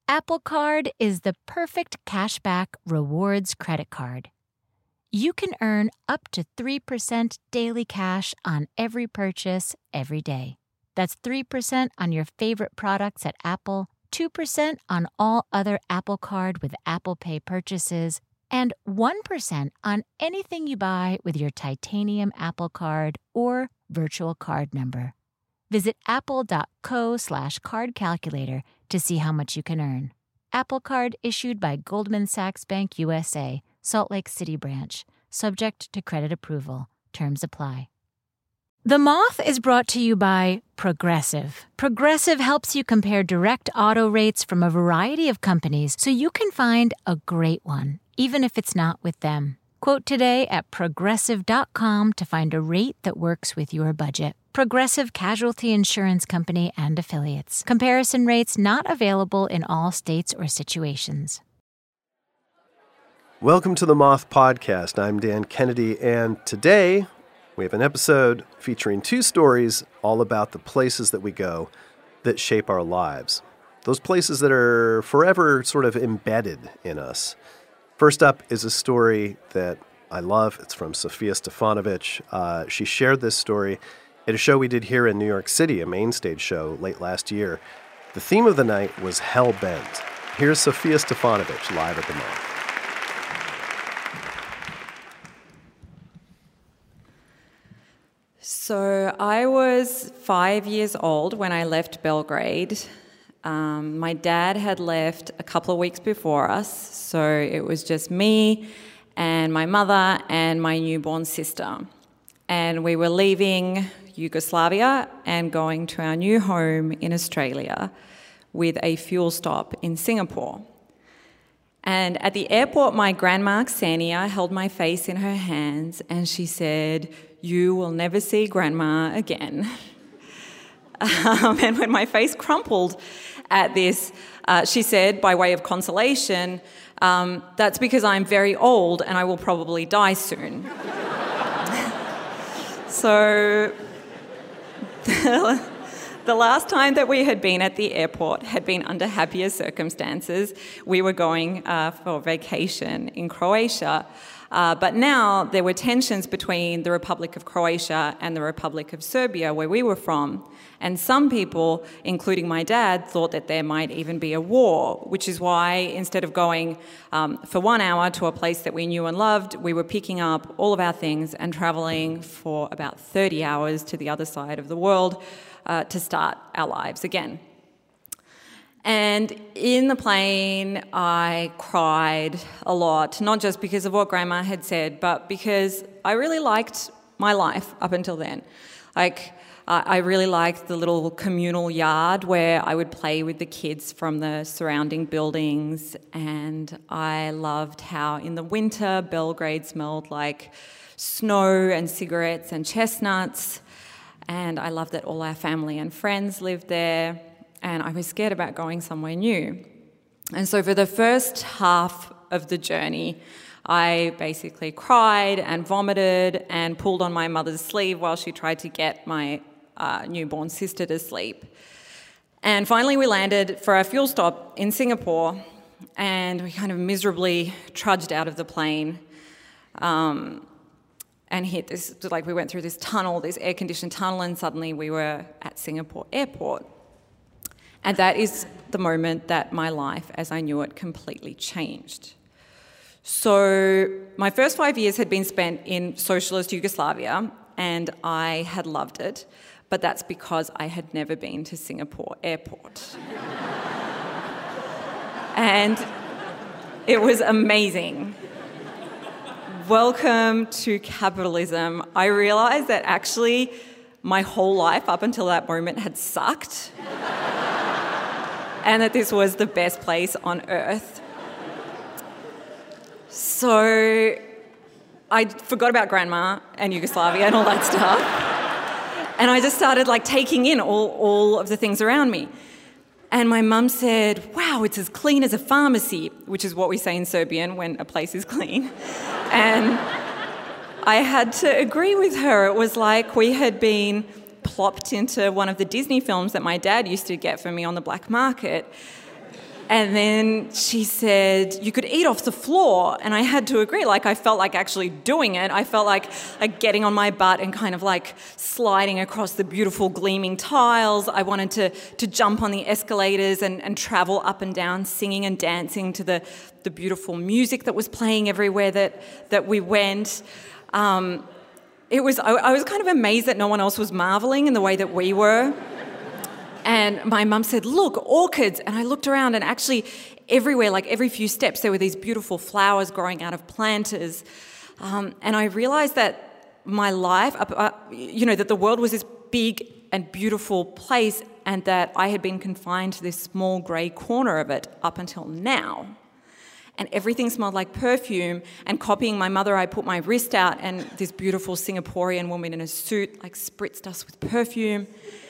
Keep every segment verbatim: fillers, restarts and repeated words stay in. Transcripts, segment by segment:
Apple Card is the perfect cashback rewards credit card. You can earn up to three percent daily cash on every purchase every day. That's three percent on your favorite products at Apple, two percent on all other Apple Card with Apple Pay purchases, and one percent on anything you buy with your titanium Apple Card or virtual card number. Visit apple.co slash card calculator to see how much you can earn. Apple Card issued by Goldman Sachs Bank U S A, Salt Lake City branch. Subject to credit approval. Terms apply. The Moth is brought to you by Progressive. Progressive helps you compare direct auto rates from a variety of companies so you can find a great one, even if it's not with them. Quote today at progressive dot com to find a rate that works with your budget. Progressive Casualty Insurance Company and Affiliates. Comparison rates not available in all states or situations. Welcome to the Moth Podcast. I'm Dan Kennedy, and today we have an episode featuring two stories all about the places that we go that shape our lives. Those places that are forever sort of embedded in us. First up is a story that I love. It's from Sofia Stefanovic. Uh, she shared this story at a show we did here in New York City, a main stage show late last year. The theme of the night was Hell Bent. Here's Sofia Stefanovic live at the Moth. So I was five years old when I left Belgrade. Um, my dad had left a couple of weeks before us, so it was just me and my mother and my newborn sister. And we were leaving Yugoslavia and going to our new home in Australia with a fuel stop in Singapore. And at the airport, my grandma, Xenia, held my face in her hands and she said, "You will never see Grandma again." um, and when my face crumpled at this, uh, she said, by way of consolation, um, "That's because I'm very old and I will probably die soon." So the last time that we had been at the airport had been under happier circumstances. We were going uh, for vacation in Croatia. Uh, but now there were tensions between the Republic of Croatia and the Republic of Serbia, where we were from. And some people, including my dad, thought that there might even be a war, which is why instead of going um, for one hour to a place that we knew and loved, we were picking up all of our things and travelling for about thirty hours to the other side of the world uh, to start our lives again. And in the plane, I cried a lot, not just because of what Grandma had said, but because I really liked my life up until then. Like, uh, I really liked the little communal yard where I would play with the kids from the surrounding buildings, and I loved how in the winter Belgrade smelled like snow and cigarettes and chestnuts, and I loved that all our family and friends lived there. And I was scared about going somewhere new. And so for the first half of the journey, I basically cried and vomited and pulled on my mother's sleeve while she tried to get my uh, newborn sister to sleep. And finally we landed for our fuel stop in Singapore, and we kind of miserably trudged out of the plane um, and hit this, like we went through this tunnel, this air-conditioned tunnel, and suddenly we were at Singapore Airport. And that is the moment that my life, as I knew it, completely changed. So my first five years had been spent in socialist Yugoslavia, and I had loved it, but that's because I had never been to Singapore Airport. And it was amazing. Welcome to capitalism. I realised that actually my whole life up until that moment had sucked. And that this was the best place on earth. So I forgot about Grandma and Yugoslavia and all that stuff. And I just started like taking in all, all of the things around me. And my mum said, "Wow, it's as clean as a pharmacy," which is what we say in Serbian when a place is clean. And I had to agree with her. It was like we had been plopped into one of the Disney films that my dad used to get for me on the black market. And then she said, you could eat off the floor. And I had to agree. Like, I felt like actually doing it. I felt like, like getting on my butt and kind of like sliding across the beautiful gleaming tiles. I wanted to, to jump on the escalators and, and travel up and down, singing and dancing to the, the beautiful music that was playing everywhere that, that we went. Um, it was I, I was kind of amazed that no one else was marveling in the way that we were. And my mum said, look, orchids. And I looked around and actually everywhere, like every few steps, there were these beautiful flowers growing out of planters. Um, and I realised that my life, uh, you know, that the world was this big and beautiful place and that I had been confined to this small grey corner of it up until now. And everything smelled like perfume. And copying my mother, I put my wrist out and this beautiful Singaporean woman in a suit like spritzed us with perfume.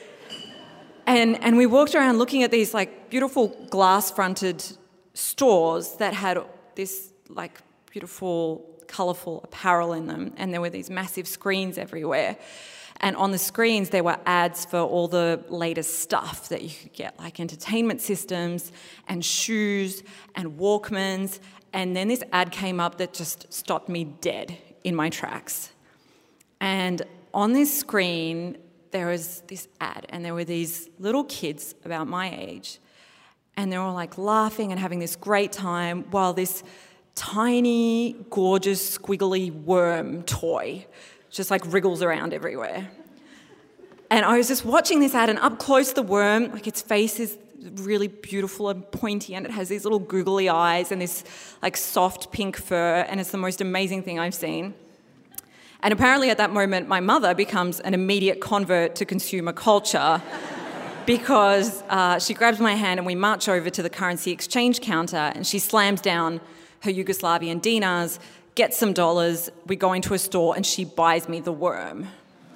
And and we walked around looking at these like beautiful glass-fronted stores that had this like beautiful, colourful apparel in them, and there were these massive screens everywhere. And on the screens there were ads for all the latest stuff that you could get, like entertainment systems and shoes and Walkmans. And then this ad came up that just stopped me dead in my tracks. And on this screen there was this ad, and there were these little kids about my age, and they were all like laughing and having this great time while this tiny, gorgeous, squiggly worm toy just like wriggles around everywhere. And I was just watching this ad, and up close the worm, like its face is really beautiful and pointy, and it has these little googly eyes and this like soft pink fur, and it's the most amazing thing I've seen. And apparently at that moment, my mother becomes an immediate convert to consumer culture because uh, she grabs my hand and we march over to the currency exchange counter, and she slams down her Yugoslavian dinars, gets some dollars, we go into a store, and she buys me the worm.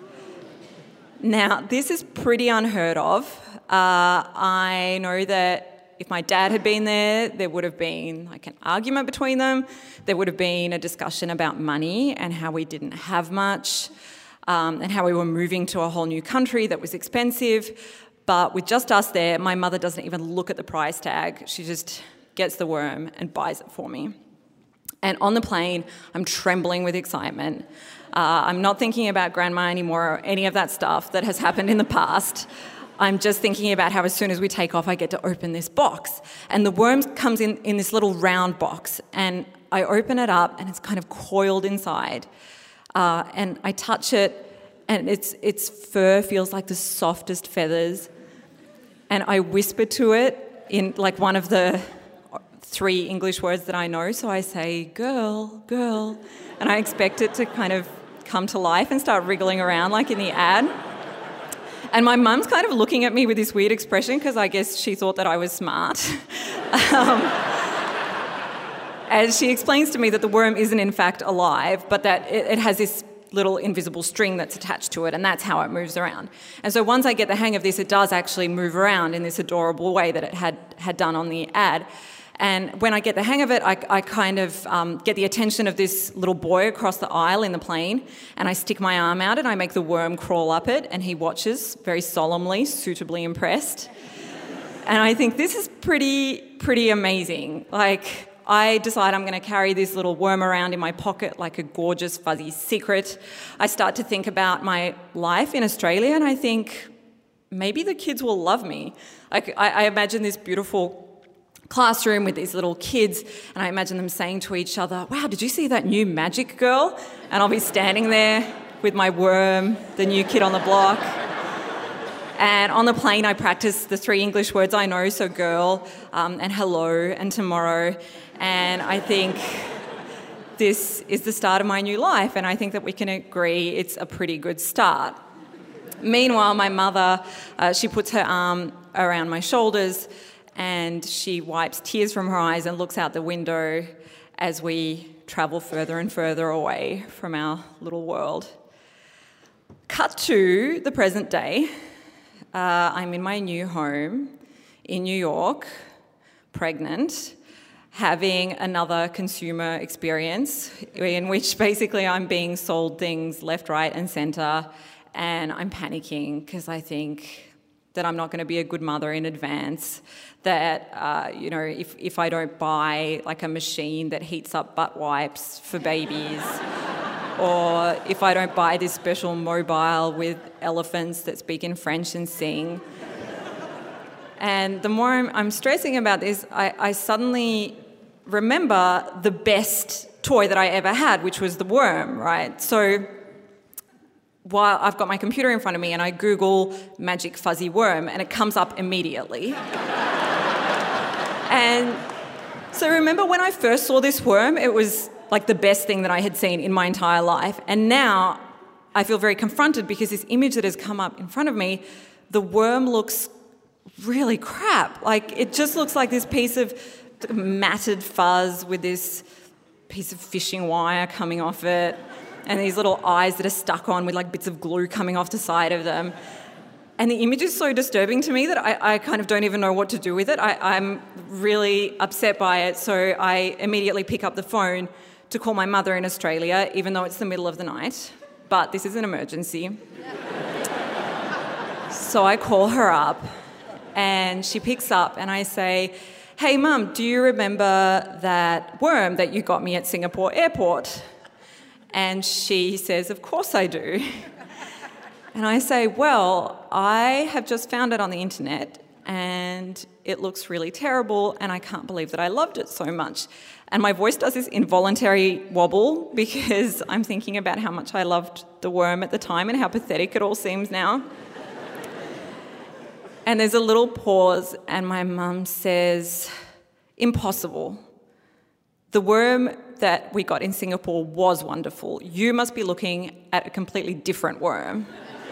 Now, this is pretty unheard of. Uh, I know that if my dad had been there, there would have been like an argument between them. There would have been a discussion about money and how we didn't have much, um, and how we were moving to a whole new country that was expensive. But with just us there, my mother doesn't even look at the price tag. She just gets the worm and buys it for me. And on the plane, I'm trembling with excitement. Uh, I'm not thinking about grandma anymore or any of that stuff that has happened in the past. I'm just thinking about how as soon as we take off, I get to open this box. And the worm comes in, in this little round box, and I open it up, and it's kind of coiled inside. Uh, and I touch it, and its its fur feels like the softest feathers. And I whisper to it in like one of the three English words that I know. So I say, girl, girl. And I expect it to kind of come to life and start wriggling around like in the ad. And my mum's kind of looking at me with this weird expression because I guess she thought that I was smart. um, as she explains to me that the worm isn't in fact alive, but that it, it has this little invisible string that's attached to it, and that's how it moves around. And so once I get the hang of this, it does actually move around in this adorable way that it had, had done on the ad. And when I get the hang of it, I, I kind of um, get the attention of this little boy across the aisle in the plane, and I stick my arm out and I make the worm crawl up it, and he watches very solemnly, suitably impressed. And I think this is pretty, pretty amazing. Like, I decide I'm going to carry this little worm around in my pocket like a gorgeous, fuzzy secret. I start to think about my life in Australia, and I think maybe the kids will love me. Like, I, I imagine this beautiful classroom with these little kids, and I imagine them saying to each other, wow, did you see that new magic girl? And I'll be standing there with my worm, the new kid on the block. And on the plane, I practice the three English words I know, so girl, um, and hello, and tomorrow. And I think this is the start of my new life, and I think that we can agree it's a pretty good start. Meanwhile, my mother, uh, she puts her arm around my shoulders, and she wipes tears from her eyes and looks out the window as we travel further and further away from our little world. Cut to the present day. Uh, I'm in my new home in New York, pregnant, having another consumer experience in which basically I'm being sold things left, right and centre, and I'm panicking because I think that I'm not going to be a good mother in advance, that, uh, you know, if, if I don't buy like a machine that heats up butt wipes for babies, or if I don't buy this special mobile with elephants that speak in French and sing. And the more I'm, I'm stressing about this, I, I suddenly remember the best toy that I ever had, which was the worm, right? So while I've got my computer in front of me and I Google magic fuzzy worm, and it comes up immediately. And so remember when I first saw this worm, it was like the best thing that I had seen in my entire life. And now I feel very confronted because this image that has come up in front of me, the worm looks really crap. Like, it just looks like this piece of matted fuzz with this piece of fishing wire coming off it, and these little eyes that are stuck on with like bits of glue coming off the side of them. And the image is so disturbing to me that I, I kind of don't even know what to do with it. I, I'm really upset by it, so I immediately pick up the phone to call my mother in Australia, even though it's the middle of the night. But this is an emergency. So I call her up, and she picks up, and I say, "Hey, Mum, do you remember that worm that you got me at Singapore airport?" And she says, "Of course I do." And I say, "Well, I have just found it on the internet, and it looks really terrible, and I can't believe that I loved it so much." And my voice does this involuntary wobble because I'm thinking about how much I loved the worm at the time and how pathetic it all seems now. And there's a little pause, and my mum says, "Impossible. The worm that we got in Singapore was wonderful. You must be looking at a completely different worm."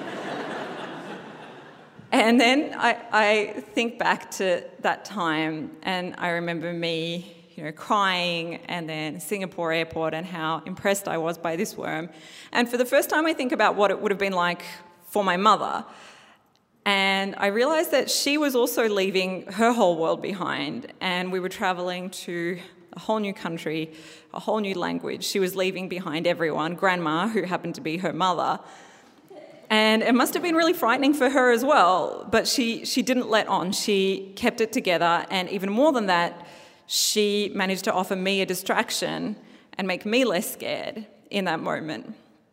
And then I, I think back to that time, and I remember me, you know, crying, and then Singapore airport, and how impressed I was by this worm. And for the first time, I think about what it would have been like for my mother. And I realised that she was also leaving her whole world behind, and we were travelling to a whole new country, a whole new language. She was leaving behind everyone, Grandma, who happened to be her mother. And it must have been really frightening for her as well, but she, she didn't let on. She kept it together, and even more than that, she managed to offer me a distraction and make me less scared in that moment.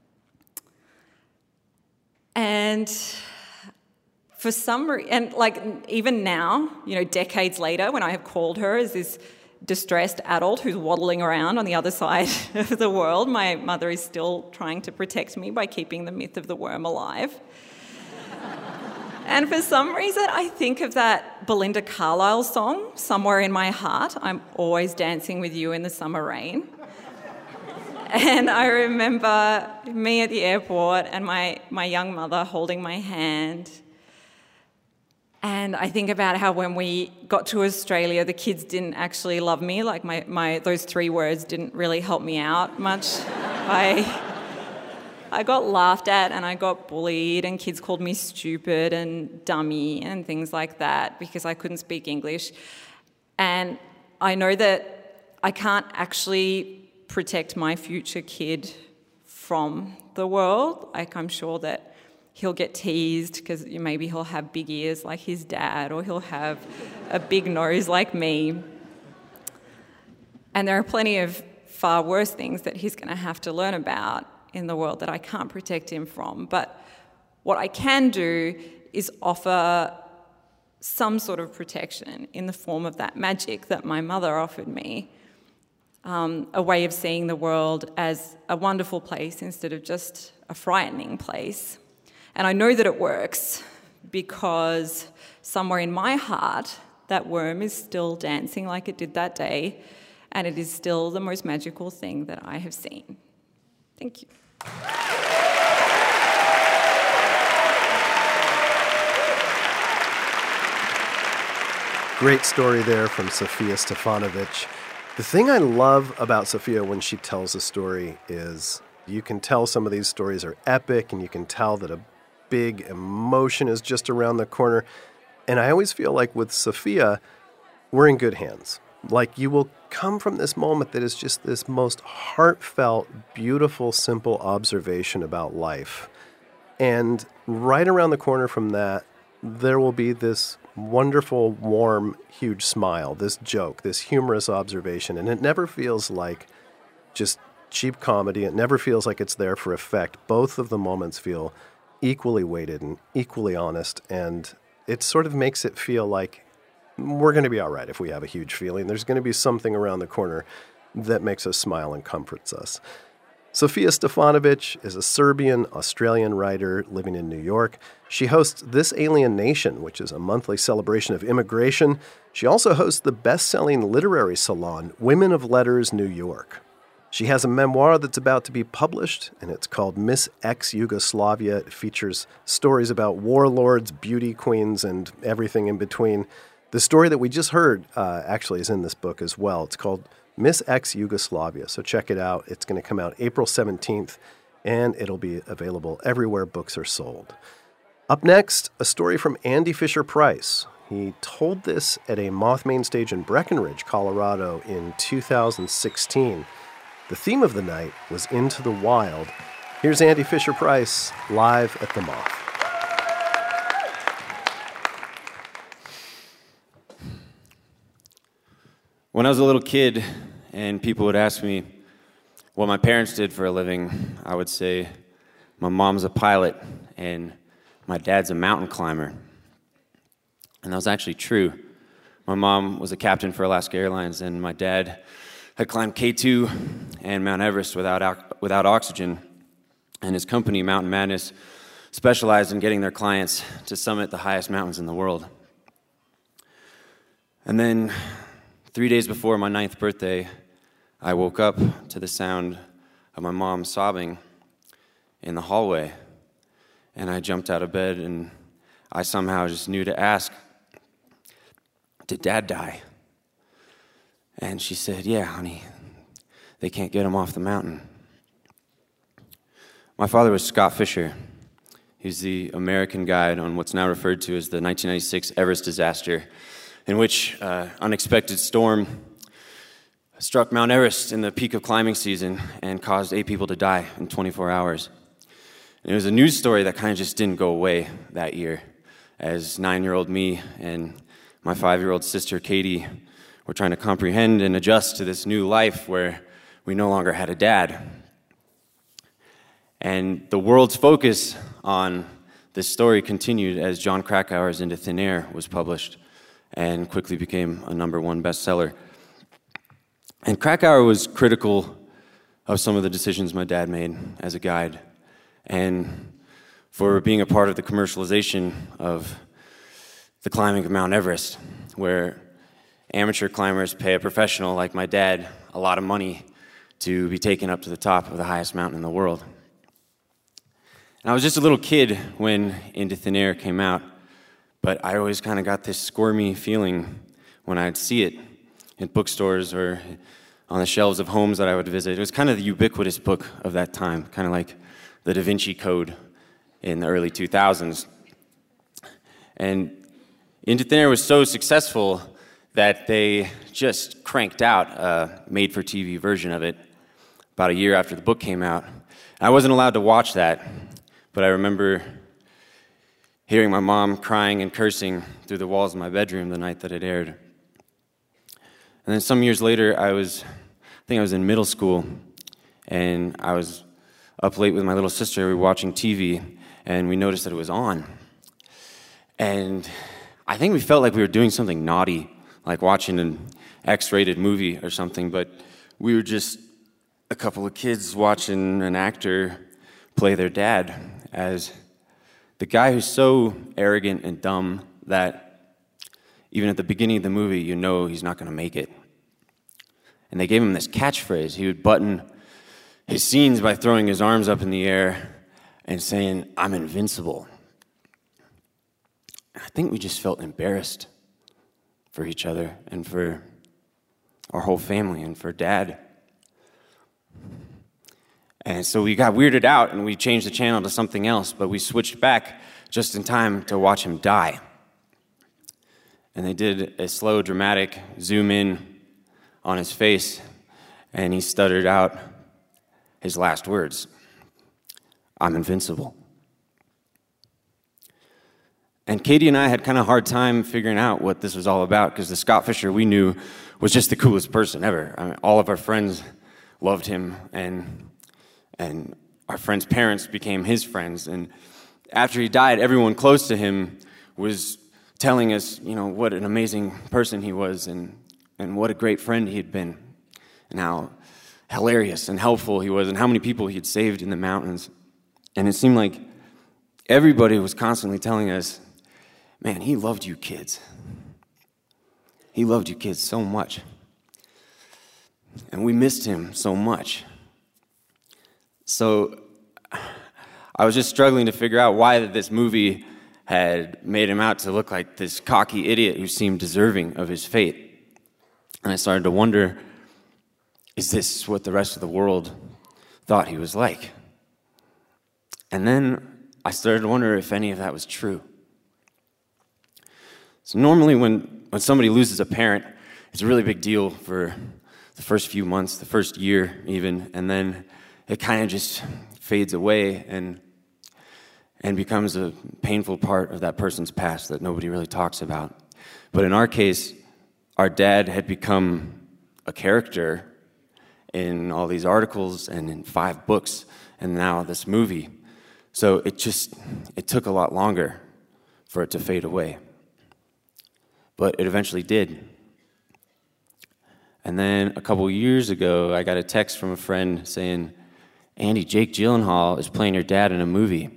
And for some reason, and like even now, you know, decades later, when I have called her as this distressed adult who's waddling around on the other side of the world, my mother is still trying to protect me by keeping the myth of the worm alive. And for some reason, I think of that Belinda Carlisle song, "Somewhere in My Heart, I'm Always Dancing With You in the Summer Rain." And I remember me at the airport and my, my young mother holding my hand. And I think about how when we got to Australia, the kids didn't actually love me. Like my, my those three words didn't really help me out much. I, I got laughed at and I got bullied, and kids called me stupid and dummy and things like that because I couldn't speak English. And I know that I can't actually protect my future kid from the world. Like, I'm sure that he'll get teased because maybe he'll have big ears like his dad, or he'll have a big nose like me. And there are plenty of far worse things that he's going to have to learn about in the world that I can't protect him from. But what I can do is offer some sort of protection in the form of that magic that my mother offered me, um, a way of seeing the world as a wonderful place instead of just a frightening place. And I know that it works because somewhere in my heart, that worm is still dancing like it did that day, and it is still the most magical thing that I have seen. Thank you. Great story there from Sofia Stefanovic. The thing I love about Sofia when she tells a story is you can tell some of these stories are epic, and you can tell that a big emotion is just around the corner. And I always feel like with Sofia, we're in good hands. Like, you will come from this moment that is just this most heartfelt, beautiful, simple observation about life. And right around the corner from that, there will be this wonderful, warm, huge smile, this joke, this humorous observation, and it never feels like just cheap comedy. It never feels like it's there for effect. Both of the moments feel equally weighted and equally honest, and it sort of makes it feel like we're going to be all right if we have a huge feeling. There's going to be something around the corner that makes us smile and comforts us. Sofia Stefanovic is a Serbian-Australian writer living in New York. She hosts This Alien Nation, which is a monthly celebration of immigration. She also hosts the best-selling literary salon, Women of Letters New York. She has a memoir that's about to be published, and it's called Miss Ex-Yugoslavia. It features stories about warlords, beauty queens, and everything in between. The story that we just heard uh, actually is in this book as well. It's called Miss Ex-Yugoslavia, so check it out. It's going to come out April seventeenth, and it'll be available everywhere books are sold. Up next, a story from Andy Fisher-Price. He told this at a Mothman stage in Breckenridge, Colorado in two thousand sixteen. The theme of the night was Into the Wild. Here's Andy Fisher-Price live at the Moth. When I was a little kid and people would ask me what my parents did for a living, I would say my mom's a pilot and my dad's a mountain climber. And that was actually true. My mom was a captain for Alaska Airlines, and my dad had climbed K two and Mount Everest without without oxygen. And his company, Mountain Madness, specialized in getting their clients to summit the highest mountains in the world. And then, three days before my ninth birthday, I woke up to the sound of my mom sobbing in the hallway. And I jumped out of bed, and I somehow just knew to ask, "Did Dad die?" And she said, "Yeah, honey, they can't get him off the mountain." My father was Scott Fisher. He's the American guide on what's now referred to as the nineteen ninety-six Everest disaster, in which uh, unexpected storm struck Mount Everest in the peak of climbing season and caused eight people to die in twenty-four hours. And it was a news story that kind of just didn't go away that year, as nine-year-old me and my five-year-old sister Katie were trying to comprehend and adjust to this new life where we no longer had a dad. And the world's focus on this story continued as Jon Krakauer's Into Thin Air was published and quickly became a number one bestseller. And Krakauer was critical of some of the decisions my dad made as a guide, and for being a part of the commercialization of the climbing of Mount Everest, where amateur climbers pay a professional like my dad a lot of money to be taken up to the top of the highest mountain in the world. And I was just a little kid when Into Thin Air came out, but I always kind of got this squirmy feeling when I'd see it in bookstores or on the shelves of homes that I would visit. It was kind of the ubiquitous book of that time, kind of like the Da Vinci Code in the early two thousands. And Into Thin Air was so successful that they just cranked out a made-for-T V version of it about a year after the book came out. I wasn't allowed to watch that, but I remember hearing my mom crying and cursing through the walls of my bedroom the night that it aired. And then some years later, I was, I think I was in middle school, and I was up late with my little sister. We were watching T V, and we noticed that it was on. And I think we felt like we were doing something naughty, like watching an X-rated movie or something, but we were just a couple of kids watching an actor play their dad as the guy who's so arrogant and dumb that even at the beginning of the movie, you know he's not going to make it. And they gave him this catchphrase. He would button his scenes by throwing his arms up in the air and saying, "I'm invincible." I think we just felt embarrassed for each other and for our whole family and for Dad. And so we got weirded out and we changed the channel to something else, but we switched back just in time to watch him die. And they did a slow, dramatic zoom in on his face, and he stuttered out his last words, "I'm invincible." And Katie and I had kind of a hard time figuring out what this was all about, because the Scott Fisher we knew was just the coolest person ever. I mean, all of our friends loved him, and and our friends' parents became his friends. And after he died, everyone close to him was telling us, you know, what an amazing person he was, and and what a great friend he had been, and how hilarious and helpful he was, and how many people he had saved in the mountains. And it seemed like everybody was constantly telling us, man, he loved you kids. He loved you kids so much. And we missed him so much. So I was just struggling to figure out why this movie had made him out to look like this cocky idiot who seemed deserving of his fate. And I started to wonder, is this what the rest of the world thought he was like? And then I started to wonder if any of that was true. So normally when, when somebody loses a parent, it's a really big deal for the first few months, the first year even, and then it kind of just fades away and and becomes a painful part of that person's past that nobody really talks about. But in our case, our dad had become a character in all these articles and in five books, and now this movie. So it just, it took a lot longer for it to fade away. But it eventually did. And then a couple years ago, I got a text from a friend saying, Andy, Jake Gyllenhaal is playing your dad in a movie.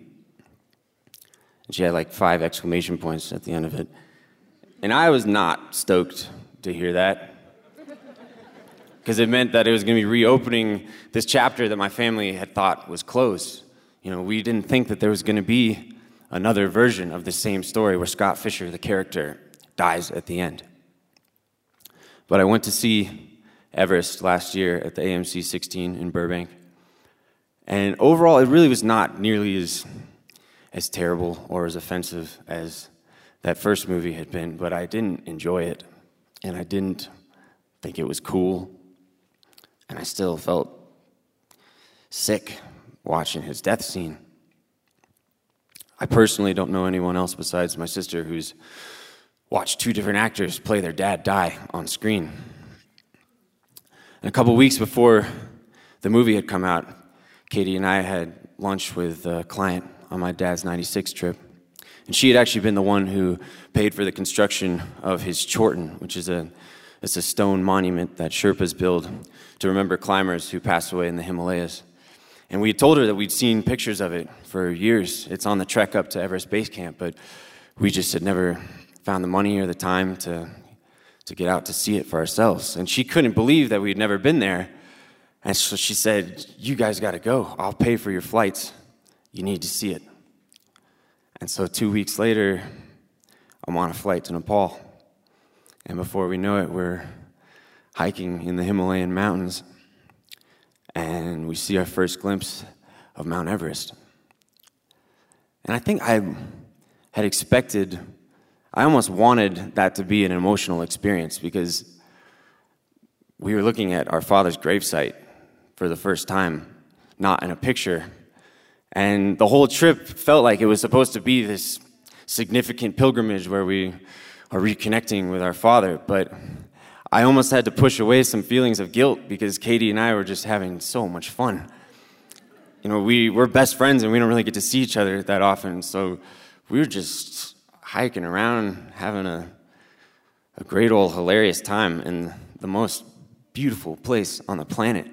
And she had like five exclamation points at the end of it. And I was not stoked to hear that, because it meant that it was going to be reopening this chapter that my family had thought was closed. You know, we didn't think that there was going to be another version of the same story where Scott Fisher, the character, dies at the end. But I went to see Everest last year at the A M C sixteen in Burbank. And overall, it really was not nearly as as terrible or as offensive as that first movie had been, but I didn't enjoy it, and I didn't think it was cool, and I still felt sick watching his death scene. I personally don't know anyone else besides my sister who's watched two different actors play their dad die on screen. And a couple weeks before the movie had come out, Katie and I had lunch with a client on my dad's ninety-six trip. And she had actually been the one who paid for the construction of his Chorten, which is a, it's a stone monument that Sherpas build to remember climbers who passed away in the Himalayas. And we had told her that we'd seen pictures of it for years. It's on the trek up to Everest Base Camp, but we just had never found the money or the time to, to get out to see it for ourselves. And she couldn't believe that we'd never been there. And so she said, you guys got to go. I'll pay for your flights. You need to see it. And so two weeks later, I'm on a flight to Nepal. And before we know it, we're hiking in the Himalayan mountains. And we see our first glimpse of Mount Everest. And I think I had expected, I almost wanted that to be an emotional experience, because we were looking at our father's gravesite for the first time, not in a picture. And the whole trip felt like it was supposed to be this significant pilgrimage where we are reconnecting with our father. But I almost had to push away some feelings of guilt, because Katie and I were just having so much fun. You know, we, we're best friends and we don't really get to see each other that often. So we were just hiking around, having a, a great old hilarious time in the most beautiful place on the planet.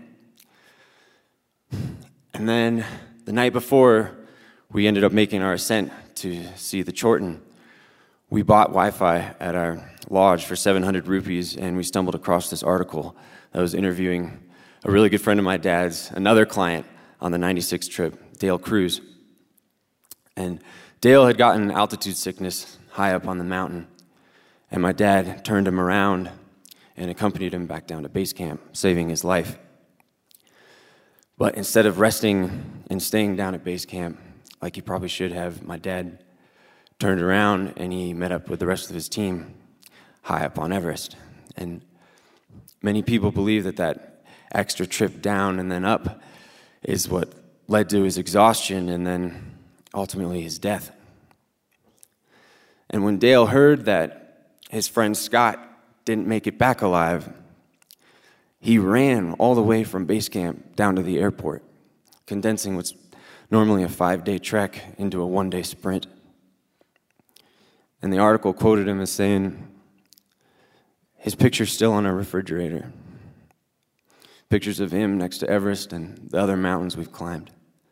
And then the night before we ended up making our ascent to see the Chorten, we bought Wi-Fi at our lodge for seven hundred rupees, and we stumbled across this article that was interviewing a really good friend of my dad's, another client on the ninety-six trip, Dale Cruz. And Dale had gotten altitude sickness high up on the mountain, and my dad turned him around and accompanied him back down to base camp, saving his life. But instead of resting and staying down at base camp, like he probably should have, my dad turned around and he met up with the rest of his team high up on Everest. And many people believe that that extra trip down and then up is what led to his exhaustion and then ultimately his death. And when Dale heard that his friend Scott didn't make it back alive, he ran all the way from base camp down to the airport, condensing what's normally a five-day trek into a one-day sprint. And the article quoted him as saying, his picture's still on our refrigerator. Pictures of him next to Everest and the other mountains we've climbed.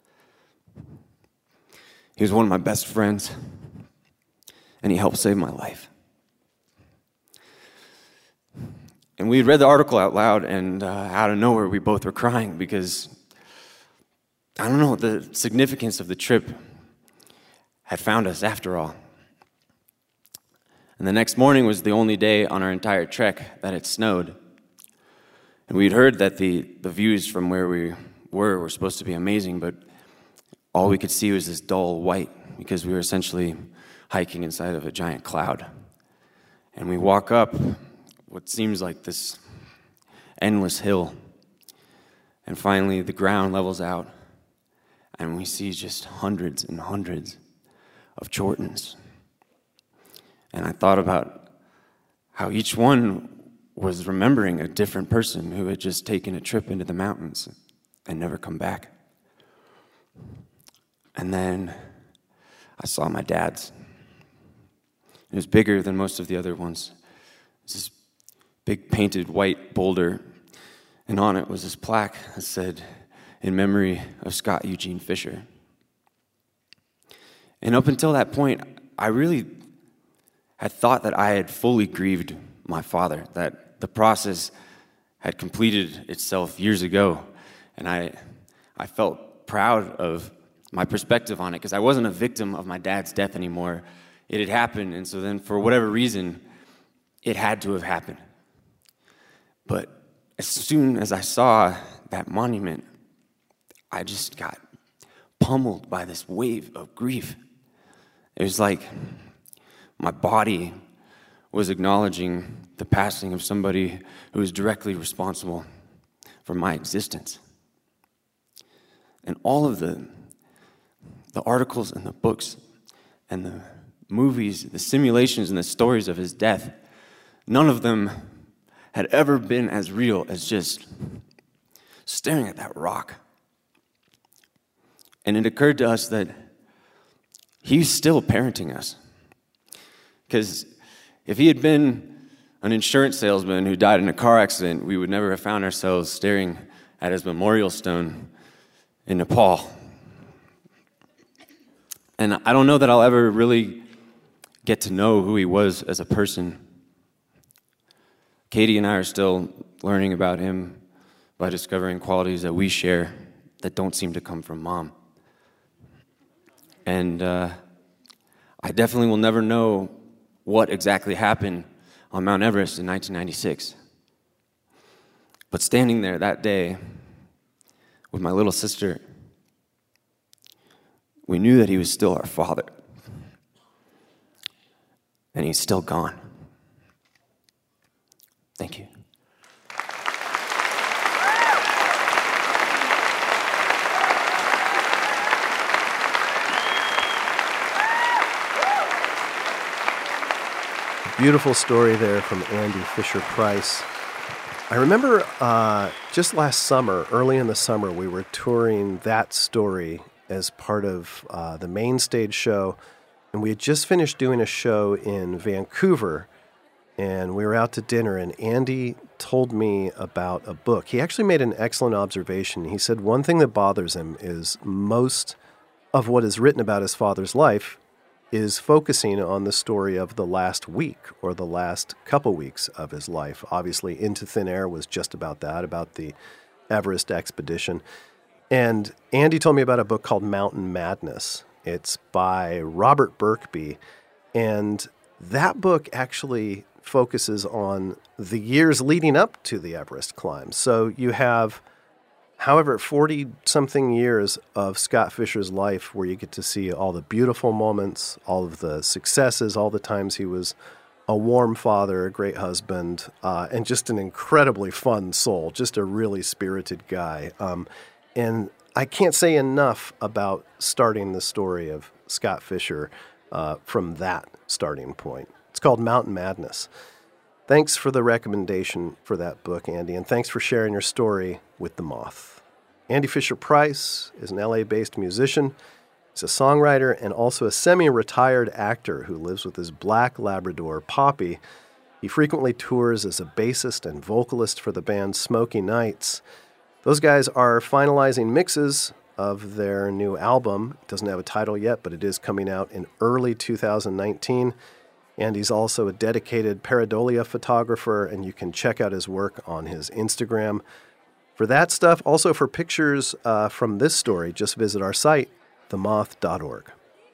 He was one of my best friends, and he helped save my life. And we read the article out loud, and uh, out of nowhere, we both were crying because, I don't know, the significance of the trip had found us after all. And the next morning was the only day on our entire trek that it snowed. And we'd heard that the, the views from where we were were supposed to be amazing, but all we could see was this dull white because we were essentially hiking inside of a giant cloud. And we walk up what seems like this endless hill. And finally, the ground levels out, and we see just hundreds and hundreds of Chortens. And I thought about how each one was remembering a different person who had just taken a trip into the mountains and never come back. And then I saw my dad's. It was bigger than most of the other ones. It was this big painted white boulder, and on it was this plaque that said, "In memory of Scott Eugene Fisher." And up until that point, I really had thought that I had fully grieved my father, that the process had completed itself years ago, and I, I felt proud of my perspective on it, because I wasn't a victim of my dad's death anymore. It had happened, and so then for whatever reason, it had to have happened. But as soon as I saw that monument, I just got pummeled by this wave of grief. It was like my body was acknowledging the passing of somebody who was directly responsible for my existence. And all of the, the articles and the books and the movies, the simulations and the stories of his death, none of them had ever been as real as just staring at that rock. And it occurred to us that he's still parenting us. Because if he had been an insurance salesman who died in a car accident, we would never have found ourselves staring at his memorial stone in Nepal. And I don't know that I'll ever really get to know who he was as a person. Katie and I are still learning about him by discovering qualities that we share that don't seem to come from Mom. And uh, I definitely will never know what exactly happened on Mount Everest in nineteen ninety-six. But standing there that day with my little sister, we knew that he was still our father. And he's still gone. Thank you. Beautiful story there from Andy Fisher-Price. I remember uh, just last summer, early in the summer, we were touring that story as part of uh, the main stage show, and we had just finished doing a show in Vancouver, and we were out to dinner, and Andy told me about a book. He actually made an excellent observation. He said one thing that bothers him is most of what is written about his father's life is focusing on the story of the last week or the last couple weeks of his life. Obviously, Into Thin Air was just about that, about the Everest expedition. And Andy told me about a book called Mountain Madness. It's by Robert Birkby. And that book actually focuses on the years leading up to the Everest climb. So you have, however, forty-something years of Scott Fisher's life where you get to see all the beautiful moments, all of the successes, all the times he was a warm father, a great husband, uh, and just an incredibly fun soul, just a really spirited guy. Um, and I can't say enough about starting the story of Scott Fisher uh, from that starting point. It's called Mountain Madness. Thanks for the recommendation for that book, Andy, and thanks for sharing your story with The Moth. Andy Fisher-Price is an L A-based musician. He's a songwriter and also a semi-retired actor who lives with his black Labrador, Poppy. He frequently tours as a bassist and vocalist for the band Smoky Nights. Those guys are finalizing mixes of their new album. It doesn't have a title yet, but it is coming out in early two thousand nineteen. And he's also a dedicated pareidolia photographer, and you can check out his work on his Instagram. For that stuff, also for pictures uh, from this story, just visit our site, the moth dot org.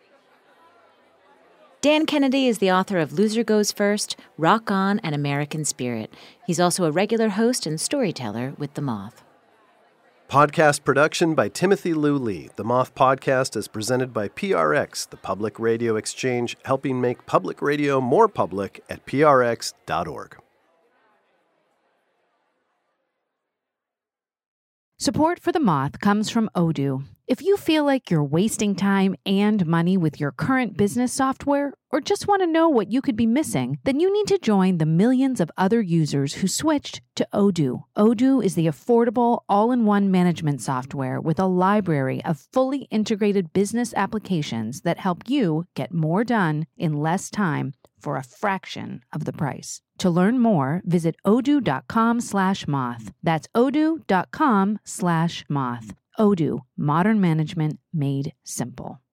Dan Kennedy is the author of Loser Goes First, Rock On, and American Spirit. He's also a regular host and storyteller with The Moth. Podcast production by Timothy Lou Lee. The Moth Podcast is presented by P R X, the Public Radio Exchange, helping make public radio more public at P R X dot org. Support for The Moth comes from Odoo. If you feel like you're wasting time and money with your current business software, or just want to know what you could be missing, then you need to join the millions of other users who switched to Odoo. Odoo is the affordable, all-in-one management software with a library of fully integrated business applications that help you get more done in less time for a fraction of the price. To learn more, visit odoo.com slash moth. That's odoo.com slash moth. Odoo, modern management made simple.